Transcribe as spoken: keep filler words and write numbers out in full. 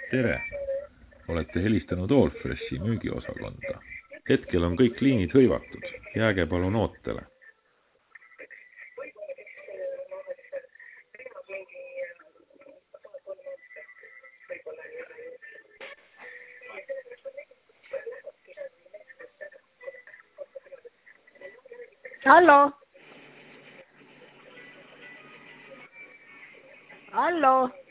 Tere! Olete helistanud Allfreshi müügiosakonda. Hetkel on kõik liinid hõivatud. Jääge palun ootele. Hallo. Hallo.